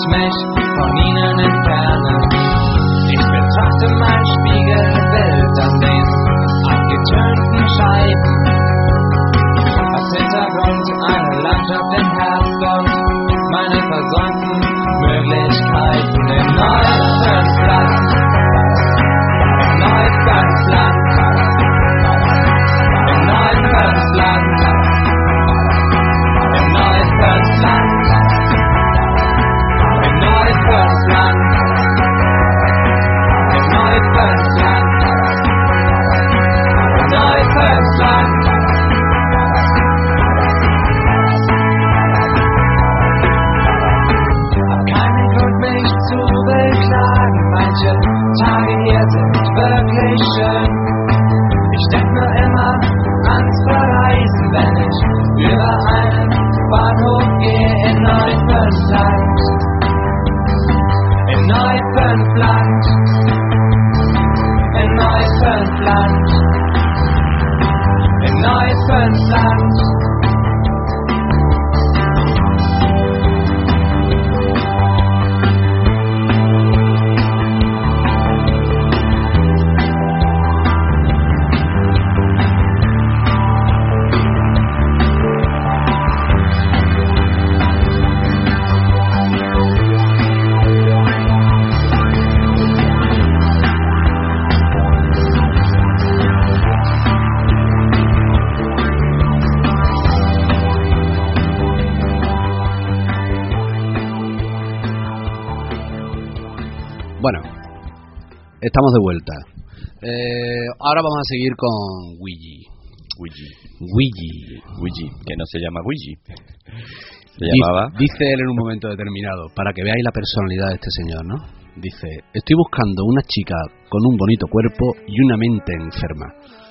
ich mich von ihnen entferne. Ich betrachte mein Spiegelbild an den abgetönten Scheiben. Als Hintergrund eine Landschaft im Herbst und meine versäumten Möglichkeiten im Neufundland. Im Neufundland. Im Neufundland. Im Neufundland. Im Neufundland. Im Neufundland. Im Neufundland. Zu beklagen, manche Tage hier sind wirklich schön. Ich denk nur immer ans Verreisen, wenn ich über einen Bahnhof gehe in Neufundland. In Neufundland. In Neufundland. In Neufundland. Bueno, estamos de vuelta. Ahora vamos a seguir con Ouija, que no se llama Ouija. Se llamaba... Dice él en un momento determinado, para que veáis la personalidad de este señor, ¿no? Dice, estoy buscando una chica con un bonito cuerpo y una mente enferma.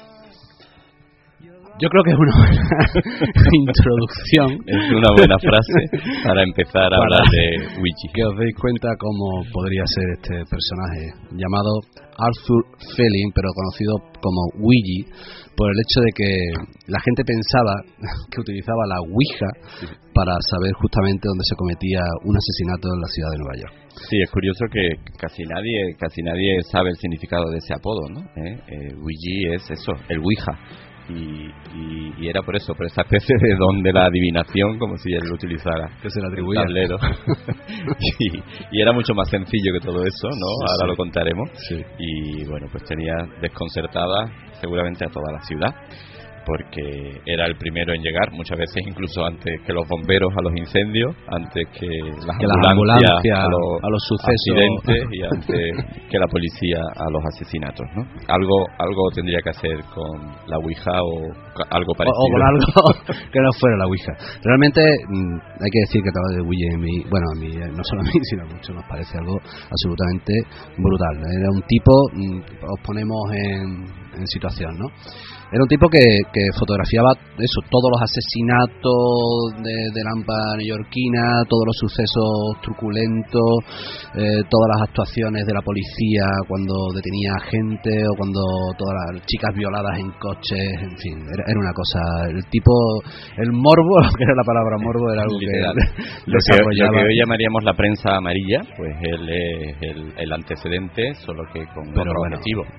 Yo creo que es una buena introducción. Es una buena frase para empezar a hablar de Ouija. Que os deis cuenta cómo podría ser este personaje llamado Arthur Fielding, pero conocido como Ouija, por el hecho de que la gente pensaba que utilizaba la Ouija para saber justamente dónde se cometía un asesinato en la ciudad de Nueva York. Sí, es curioso que casi nadie sabe el significado de ese apodo, ¿no? Ouija es eso, el Ouija. Y era por eso, por esa especie de don de la adivinación, como si él lo utilizara, que se le atribuía el tablero. y era mucho más sencillo que todo eso, ¿no? Sí, ahora sí. Lo contaremos. Sí. Y bueno, pues tenía desconcertada seguramente a toda la ciudad, porque era el primero en llegar, muchas veces incluso antes que los bomberos a los incendios, antes que las ambulancias a los sucesos, accidentes y antes que la policía a los asesinatos, ¿no? Algo tendría que hacer con la Ouija o algo parecido. O con algo que no fuera la Ouija. Realmente hay que decir que trabajo de Ouija a mí, no solo a mí, sino a muchos nos parece algo absolutamente brutal. Era un tipo, os ponemos en situación, ¿no? Era un tipo que fotografiaba eso, todos los asesinatos de Lampa neoyorquina, todos los sucesos truculentos, todas las actuaciones de la policía cuando detenía a gente o cuando todas las chicas violadas en coches, en fin, era una cosa, el tipo, el morbo, lo que era la palabra morbo, era algo literal. Que desarrollaba. Lo que hoy llamaríamos la prensa amarilla, pues él es el antecedente, solo que con otro objetivo.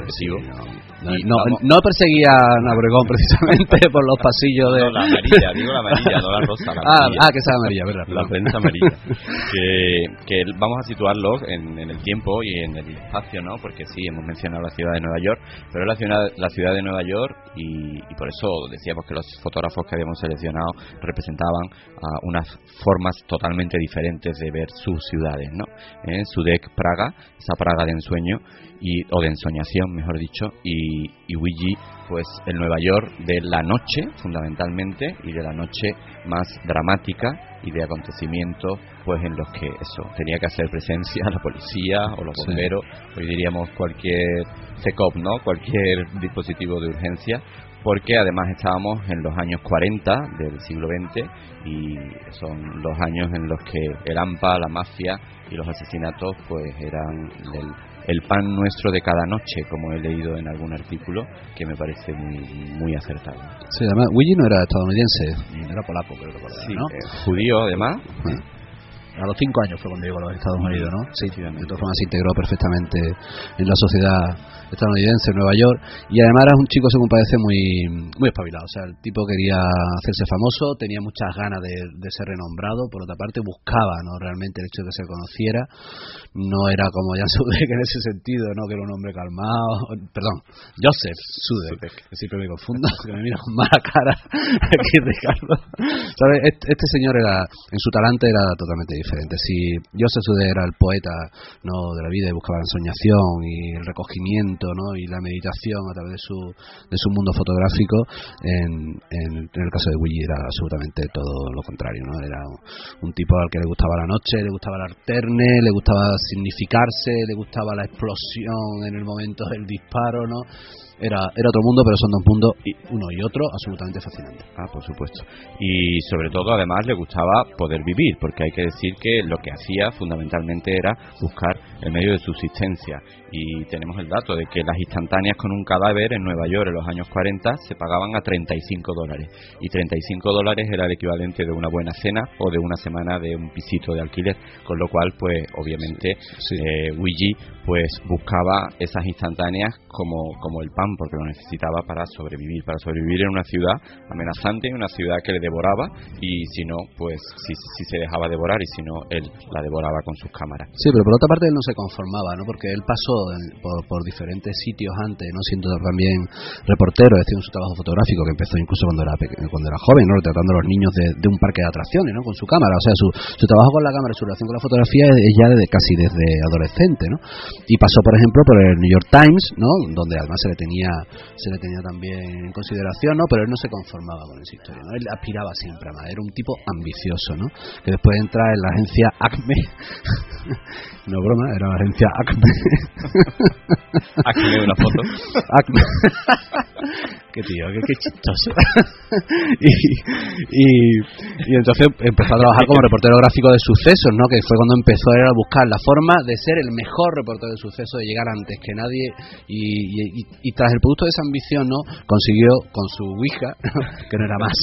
No perseguía a Obregón precisamente por los pasillos de... No, la amarilla, digo la amarilla, no la rosa, la amarilla. Que sea amarilla, verdad. La prensa amarilla. que vamos a situarlo en el tiempo y en el espacio, ¿no? Porque sí, hemos mencionado la ciudad de Nueva York, pero es la ciudad de Nueva York y por eso decíamos que los fotógrafos que habíamos seleccionado representaban unas formas totalmente diferentes de ver sus ciudades, ¿no? Sudeck, Praga, esa Praga de ensueño o de ensoñación, mejor dicho, y Ouija, pues el Nueva York de la noche fundamentalmente, y de la noche más dramática y de acontecimientos pues en los que eso tenía que hacer presencia la policía o los bomberos, hoy diríamos cualquier CECOP, ¿no? Cualquier dispositivo de urgencia, porque además estábamos en los años 40 del siglo XX y son los años en los que el AMPA, la mafia y los asesinatos pues eran el pan nuestro de cada noche, como he leído en algún artículo que me parece muy acertado. Sí, además Ouija no era estadounidense, era polaco, creo que sí, ¿no? Judío además. a los 5 años fue cuando llegó a los Estados Unidos, ¿no? Sí, de todas formas se integró perfectamente en la sociedad estadounidense, en Nueva York, y además era un chico, según parece, muy espabilado. O sea, el tipo quería hacerse famoso, tenía muchas ganas de ser renombrado. Por otra parte, buscaba, ¿no?, realmente el hecho de que se conociera. No era como Jan Sudek en ese sentido, ¿no?, que era un hombre calmado. Perdón, Joseph Sudek, que siempre me confundo, que me mira con mala cara aquí Ricardo. ¿Sabes? Este señor era, en su talante era totalmente diferente. Si Joseph Sudek era el poeta, ¿no?, de la vida, y buscaba la ensoñación y el recogimiento, ¿no?, y la meditación a través de su mundo fotográfico, en el caso de Willy era absolutamente todo lo contrario, ¿no? Era un tipo al que le gustaba la noche, le gustaba el alterne, le gustaba significarse, le gustaba la explosión en el momento del disparo, ¿no? Era otro mundo, pero son dos mundos, uno y otro, absolutamente fascinantes. Por supuesto. Y sobre todo, además, le gustaba poder vivir, porque hay que decir que lo que hacía fundamentalmente era buscar el medio de subsistencia. Y tenemos el dato de que las instantáneas con un cadáver en Nueva York en los años 40 se pagaban a $35. Y $35 era el equivalente de una buena cena o de una semana de un pisito de alquiler. Con lo cual, pues, obviamente, sí. Luigi, pues, buscaba esas instantáneas como el pan, porque lo necesitaba para sobrevivir en una ciudad amenazante, en una ciudad que le devoraba, y si no, pues si se dejaba devorar, y si no, él la devoraba con sus cámaras. Sí, pero por otra parte él no se conformaba, ¿no?, porque él pasó por diferentes sitios antes, ¿no?, siendo también reportero, haciendo su trabajo fotográfico, que empezó incluso cuando era joven, ¿no?, retratando a los niños de un parque de atracciones, ¿no?, con su cámara. O sea, su trabajo con la cámara, su relación con la fotografía es ya casi desde adolescente, ¿no? Y pasó, por ejemplo, por el New York Times, ¿no?, donde además se le tenía también en consideración, ¿no?, pero él no se conformaba con esa historia, ¿no? Él aspiraba siempre a más, era un tipo ambicioso, ¿no?, que después entra en la agencia Acme. No broma, era la agencia Acme. Acme, una foto. Acme. Qué tío, qué chistoso. y entonces empezó a trabajar como reportero gráfico de sucesos, ¿no?, que fue cuando empezó a buscar la forma de ser el mejor reportero de sucesos, de llegar antes que nadie, y tras el producto de esa ambición, ¿no?, consiguió con su Ouija, que no era más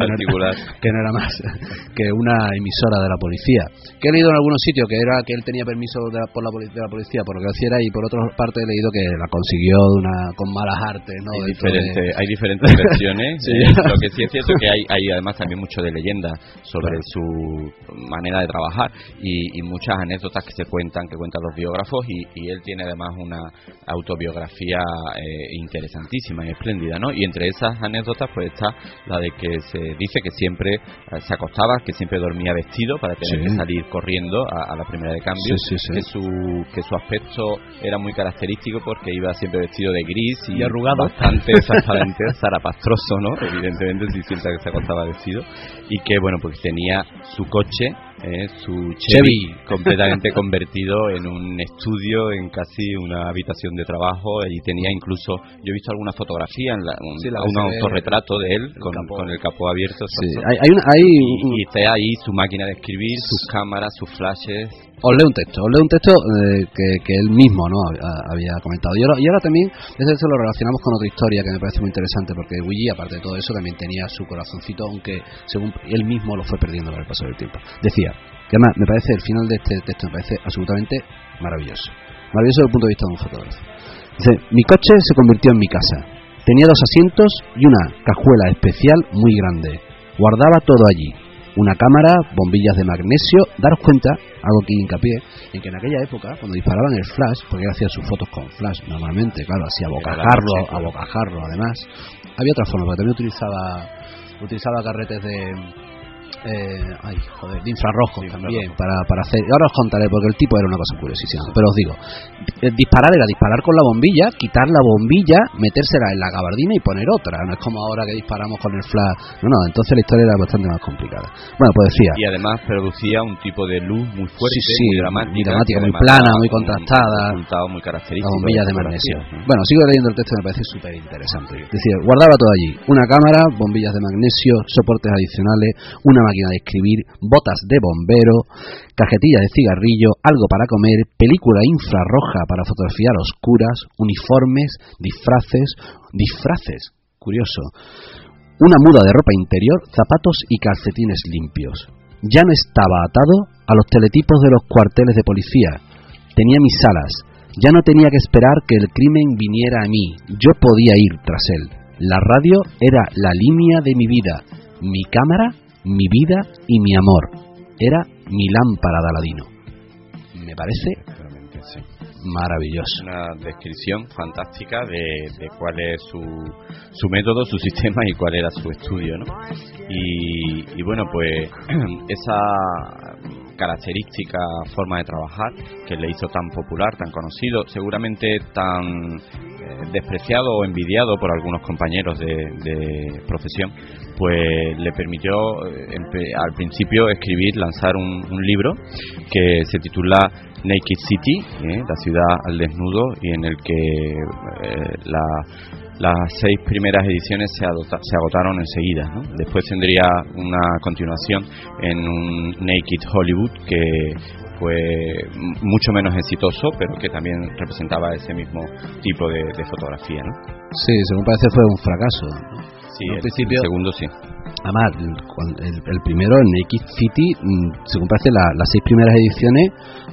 que una emisora de la policía, que he leído en algunos sitios que era que él tenía permiso de la policía por lo que hiciera, y por otra parte he leído que la consiguió con malas artes, ¿no? Hay diferentes versiones. Sí. Lo que sí es cierto que hay además también mucho de leyenda sobre su manera de trabajar, y muchas anécdotas que cuentan los biógrafos, y él tiene además una autobiografía interesantísima y espléndida, ¿no? Y entre esas anécdotas pues está la de que se dice que siempre se acostaba, que siempre dormía vestido para tener que salir corriendo a la primera de cambio, que su aspecto era muy característico porque iba siempre vestido de gris y arrugado, bastante exactamente zarapastroso, ¿no? Evidentemente, si siempre que se acostaba vestido, y que bueno, pues tenía su coche, su Chevy completamente convertido en un estudio, en casi una habitación de trabajo, y tenía incluso, yo he visto alguna fotografía un autorretrato de él con el capó abierto. Sí. Y está ahí su máquina de escribir, sus cámaras, sus flashes. Os leo un texto que él mismo, ¿no?, había comentado. Y ahora también eso lo relacionamos con otra historia que me parece muy interesante, porque Willy, aparte de todo eso, también tenía su corazoncito, aunque según él mismo lo fue perdiendo con el paso del tiempo. Decía que además me parece, el final de este texto me parece absolutamente maravilloso desde el punto de vista de un fotógrafo. Dice: mi coche se convirtió en mi casa. Tenía 2 asientos y una cajuela especial muy grande. Guardaba todo allí: una cámara, bombillas de magnesio. Daros cuenta, hago aquí hincapié, en que en aquella época, cuando disparaban el flash, porque él hacía sus fotos con flash normalmente, claro, así a bocajarro además, había otra forma, porque también utilizaba carretes de infrarrojos también para hacer. Ahora os contaré, porque el tipo era una cosa curiosísima, pero os digo, disparar con la bombilla, quitar la bombilla, metérsela en la gabardina y poner otra. No es como ahora que disparamos con el flash. No, entonces la historia era bastante más complicada. Bueno, pues decía, y además producía un tipo de luz muy fuerte, muy dramática, muy plana, muy contrastada, muy característico, las bombillas de magnesio. Bueno, sigo leyendo el texto, me parece súper interesante. Decía: guardaba todo allí: una cámara, bombillas de magnesio, soportes adicionales, una máquina de escribir, botas de bombero, cajetillas de cigarrillo, algo para comer, película infrarroja para fotografiar oscuras, uniformes, disfraces, curioso, una muda de ropa interior, zapatos y calcetines limpios. Ya no estaba atado a los teletipos de los cuarteles de policía. Tenía mis alas. Ya no tenía que esperar que el crimen viniera a mí. Yo podía ir tras él. La radio era la línea de mi vida. Mi cámara, mi vida y mi amor. Era mi lámpara de Aladino. Me parece maravilloso. Una descripción fantástica de cuál es su método, su sistema y cuál era su estudio, ¿no? Y bueno, pues esa característica forma de trabajar que le hizo tan popular, tan conocido, seguramente tan despreciado o envidiado por algunos compañeros de profesión, pues le permitió al principio lanzar un libro que se titula Naked City, la ciudad al desnudo, y en el que las 6 primeras ediciones se agotaron enseguida, ¿no? Después tendría una continuación en un Naked Hollywood que fue mucho menos exitoso, pero que también representaba ese mismo tipo de fotografía, ¿no? Sí, según parece fue un fracaso, ¿no? Sí, el segundo sí. Además, el primero, el Naked City, según parece, las 6 primeras ediciones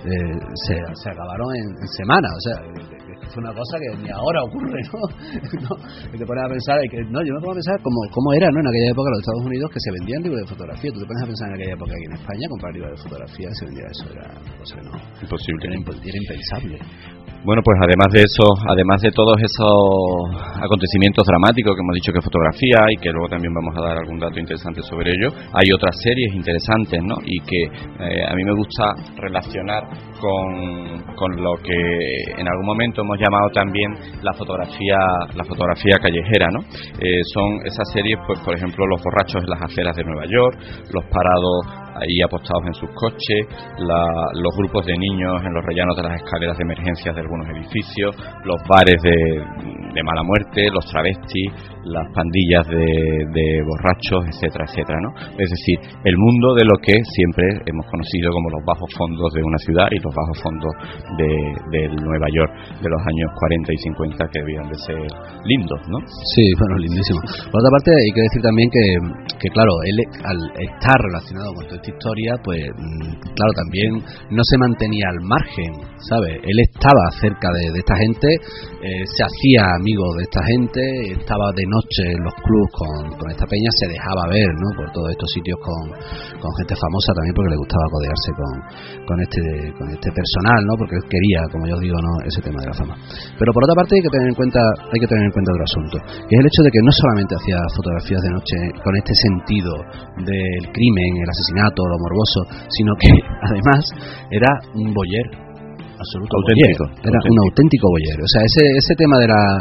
se acabaron en semana. O sea, fue una cosa que ni ahora ocurre, ¿no? ¿No? Y te pones a pensar, yo me pongo a pensar cómo era, ¿no? En aquella época los Estados Unidos, que se vendían libros de fotografía. Tú te pones a pensar en aquella época aquí en España, comprar libros de fotografía, se vendía eso, era una cosa que no... Imposible. Era impensable. Bueno, pues además de eso, además de todos esos acontecimientos dramáticos que hemos dicho que fotografía, y que luego también vamos a dar algún dato interesante sobre ello, hay otras series interesantes, ¿no? Y que a mí me gusta relacionar con lo que en algún momento hemos llamado también la fotografía callejera, ¿no? Son esas series, pues por ejemplo, los borrachos en las aceras de Nueva York, los parados ahí apostados en sus coches, los grupos de niños en los rellanos de las escaleras de emergencias de algunos edificios, los bares de mala muerte, los travestis, las pandillas de borrachos, etcétera, etcétera, ¿no? Es decir, el mundo de lo que siempre hemos conocido como los bajos fondos de una ciudad y los bajos fondos de Nueva York de los años 40 y 50, que debían de ser lindos, ¿no? Sí, bueno, lindísimo. Por otra parte, hay que decir también que claro, él al estar relacionado con toda esta historia, pues claro, también no se mantenía al margen, ¿sabes? Él estaba cerca de esta gente, se hacía amigo de esta gente, estaba de noche en los clubs con esta peña, se dejaba ver, ¿no? Por todos estos sitios con gente famosa también, porque le gustaba codearse con este personal, ¿no? Porque él quería, como yo os digo, ¿no? Ese tema de la fama. Pero por otra parte hay que tener en cuenta otro asunto, que es el hecho de que no solamente hacía fotografías de noche con este sentido del crimen, el asesinato, lo morboso, sino que además era un voyeur auténtico, era un auténtico voyeur. O sea, ese tema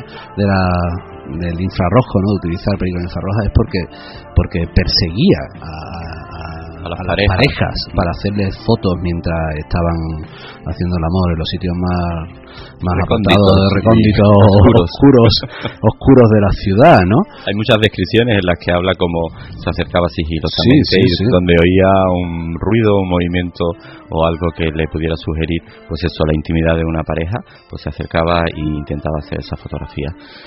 del infrarrojo, ¿no? De utilizar películas infrarrojas, es porque perseguía a las parejas para hacerles fotos mientras estaban haciendo el amor en los sitios más apartados, recónditos, oscuros de la ciudad, ¿no? Hay muchas descripciones en las que habla como se acercaba sigilosamente, sí. donde oía un ruido, un movimiento o algo que le pudiera sugerir, pues eso, la intimidad de una pareja, pues se acercaba e intentaba hacer esa fotografía.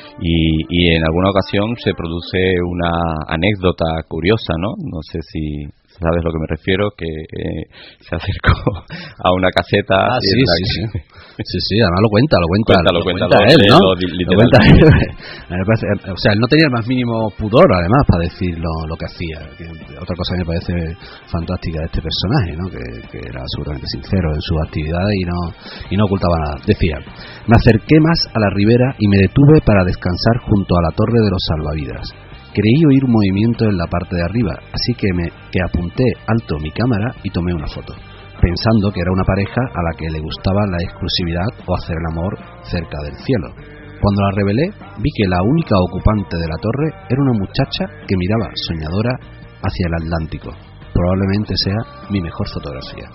Y en alguna ocasión se produce una anécdota curiosa, ¿no? No sé si sabes a lo que me refiero, que se acercó a una caseta. Sí, además lo cuenta él, ¿no? Lo cuenta él. O sea, él no tenía el más mínimo pudor, además, para decir lo que hacía. Otra cosa que me parece fantástica de este personaje, ¿no? Que era absolutamente sincero en su actividad y no ocultaba nada. Decía: me acerqué más a la ribera y me detuve para descansar junto a la torre de los salvavidas. Creí oír un movimiento en la parte de arriba, así que apunté alto mi cámara y tomé una foto, pensando que era una pareja a la que le gustaba la exclusividad o hacer el amor cerca del cielo. Cuando la revelé, vi que la única ocupante de la torre era una muchacha que miraba soñadora hacia el Atlántico. Probablemente sea mi mejor fotografía.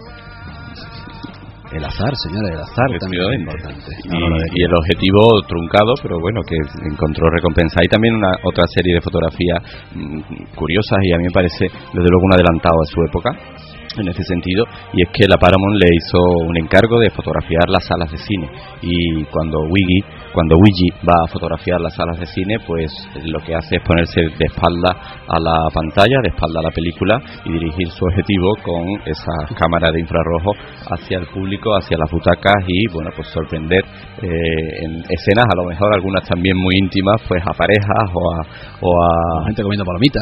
El azar, señora, el azar también es importante. Y el objetivo truncado, pero bueno, que encontró recompensa. Hay también otra serie de fotografías curiosas y a mí me parece, desde luego, un adelantado a su época, en ese sentido, y es que la Paramount le hizo un encargo de fotografiar las salas de cine, y cuando Luigi va a fotografiar las salas de cine, pues lo que hace es ponerse de espalda a la pantalla, de espalda a la película, y dirigir su objetivo con esas cámaras de infrarrojo hacia el público, hacia las butacas, y bueno, pues sorprender en escenas, a lo mejor algunas también muy íntimas, pues a parejas o a gente comiendo palomitas,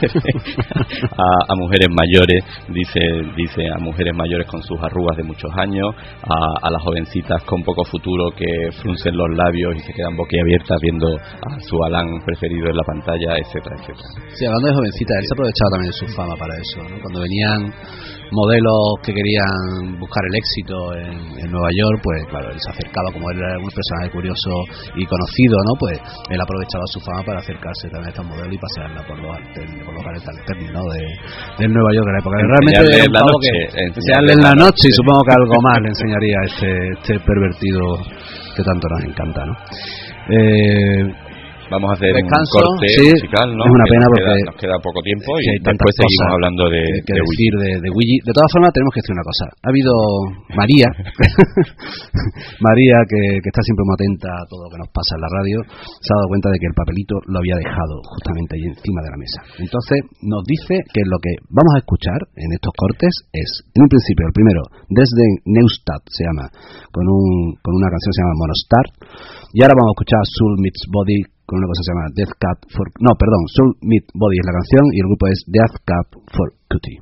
a mujeres mayores, dice a mujeres mayores con sus arrugas de muchos años, a las jovencitas con poco futuro que fruncen los labios y se quedan boquiabiertas viendo a su Alan preferido en la pantalla, etcétera, etcétera. Sí, hablando de jovencitas, él se aprovechaba también de su fama para eso, ¿no? Cuando venían modelos que querían buscar el éxito en Nueva York, pues claro, él se acercaba, como él era un personaje curioso y conocido, ¿no? Pues él aprovechaba su fama para acercarse también a estas modelos y pasearla por los bares alternos, ¿no? de Nueva York en la época. Realmente era un pavo que enseñarle en la noche, y supongo que algo más le enseñaría a este pervertido que tanto nos encanta, ¿no? Vamos a hacer descanso, un corte musical, ¿no? Es una pena porque nos queda poco tiempo y hay después seguimos hablando de decir de Luigi. De todas formas, tenemos que decir una cosa. Ha habido María, María que está siempre muy atenta a todo lo que nos pasa en la radio, se ha dado cuenta de que el papelito lo había dejado justamente ahí encima de la mesa. Entonces nos dice que lo que vamos a escuchar en estos cortes es, en un principio, el primero, desde Neustadt se llama, con una canción que se llama Monostar, y ahora vamos a escuchar Soul Meets Body con una cosa que se llama Soul Meet Body es la canción y el grupo es Death Cab for Cutie.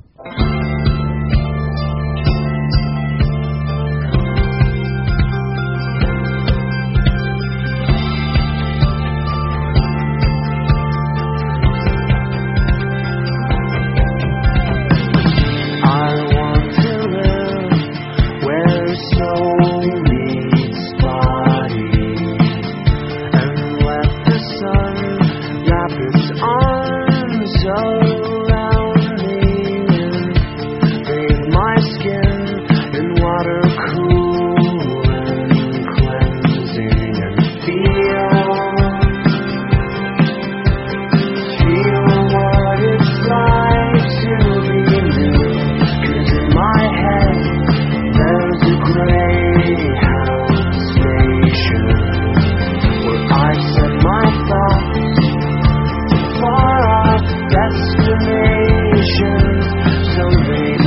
Destination, someday.